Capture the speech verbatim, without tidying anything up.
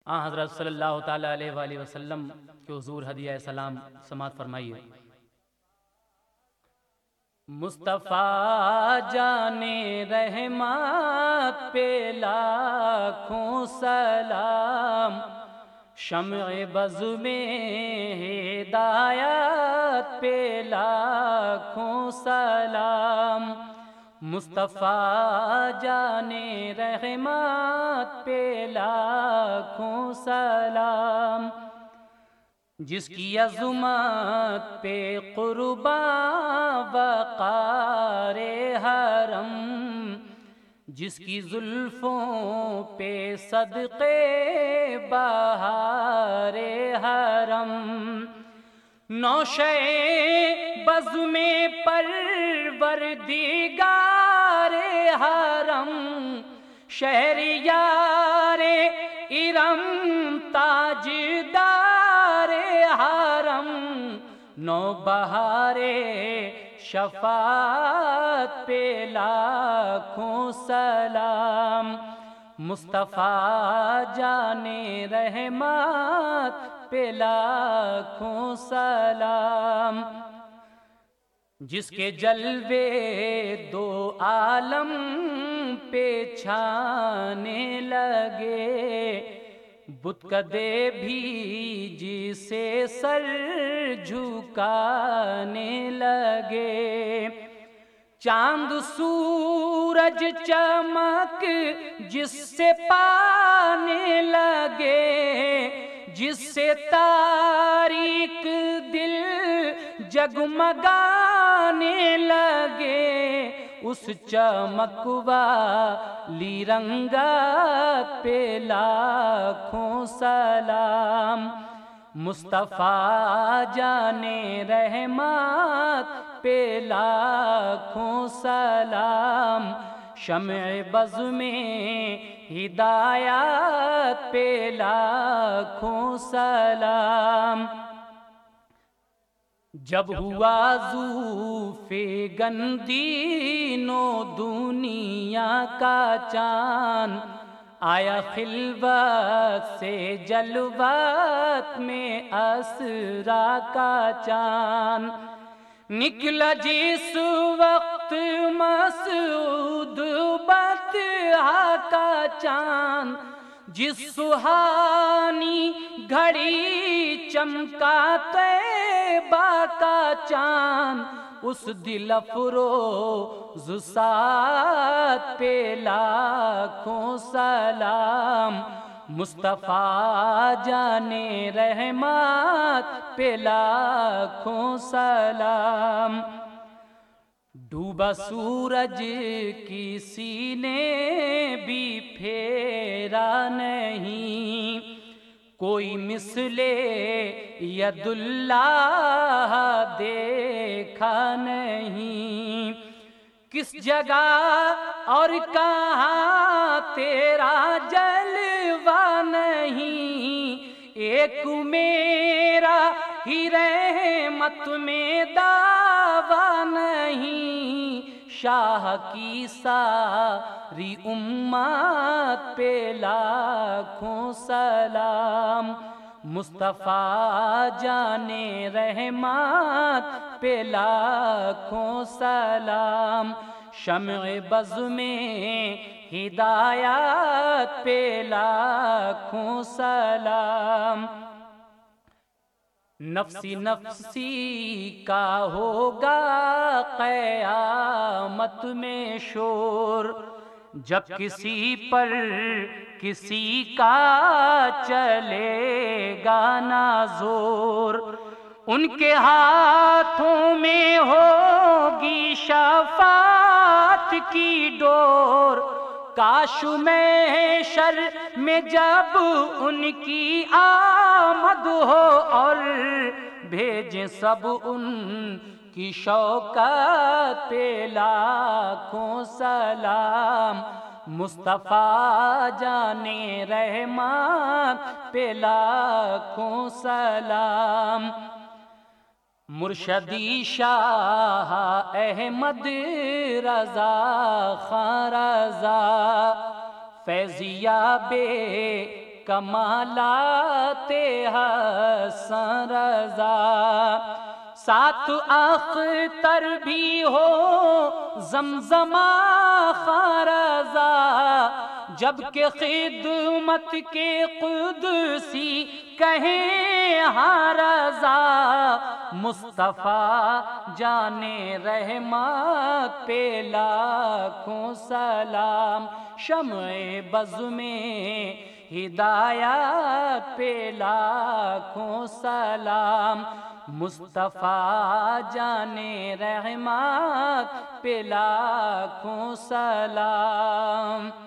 آن حضرت صلی اللہ تعالیٰ علیہ وآلہ وسلم کے حضور ہدیہ سلام سماعت فرمائیے۔ مصطفیٰ جان رحمت پہ لاکھوں سلام، شمع بز میں ہدایت پہ لاکھوں سلام، مصطفیٰ جان رحمت پہ لاکھوں سلام، جس کی عظمت پہ قرباں وقار حرم، جس کی زلفوں پہ صدقے بہار حرم، نوشے بز میں پروردگار حرم، شہریار ارم تاجدار حرم، نو بہار شفاعت پہ لاکھوں سلام، مصطفیٰ جان رحمت پہ لاکھوں سلام، جس کے جلوے دو عالم پہ چھانے لگے، بت کدے بھی جسے سر جھکانے لگے، چاند سورج چمک جس سے پانے لگے، جس سے تاریک دل جگمگانے لگے، اس چمک والی رنگت پہ لاکھوں سلام، مصطفیٰ جان رحمت پہ لاکھوں سلام، شمع بز میں ہدایت پہ لاکھوں سلام، جب ہوا ظوف گندی نو دنیا کا چاند، آیا خلوت سے جلوت میں اسرا کا چاند، نکلا جس وقت مسعود بطحا کا چاند، جس سہانی گھڑی چمکا طیبہ کا چاند، اس دل افروز ساعت پہ لاکھوں سلام، مصطفیٰ جان رحمت پہ لاکھوں سلام، ڈوبا سورج کسی نے بھی پھیرا نہیں، کوئی مثل ید اللہ دیکھا نہیں، کس جگہ اور کہاں تیرا جلوہ نہیں، ایک میرا ہی رحمت میں دعویٰ نہیں، شاہ کی ساری امت پہ لاکھوں سلام، مصطفیٰ جان رحمت پہ لاکھوں سلام، شمع بز میں ہدایت پہ لاکھوں سلام، نفسی نفسی کا ہوگا قیامت میں شور، جب کسی پر کسی کا چلے گا نہ زور، ان کے ہاتھوں میں ہوگی شفاعت کی ڈور، کاش محشر میں جب ان کی آمد ہو اور بھیجیں سب ان کی شوکت پہ لاکھوں سلام، مصطفیٰ جان رحمت پہ لاکھوں سلام، مرشدی شاہ احمد رضا خان رضا، فیضیہ بے کمالات حسن رضا، ساتھ اختر بھی ہو زمزمہ خارضا، جبکہ خدمت کے قدسی کہیں ہاں رضا، مصطفیٰ جانے رحمت پہ لاکھوں سلام، شمع بز میں ہدایت پہ لاکھوں سلام، مصطفیٰ جانے رحمت پہ لاکھوں سلام۔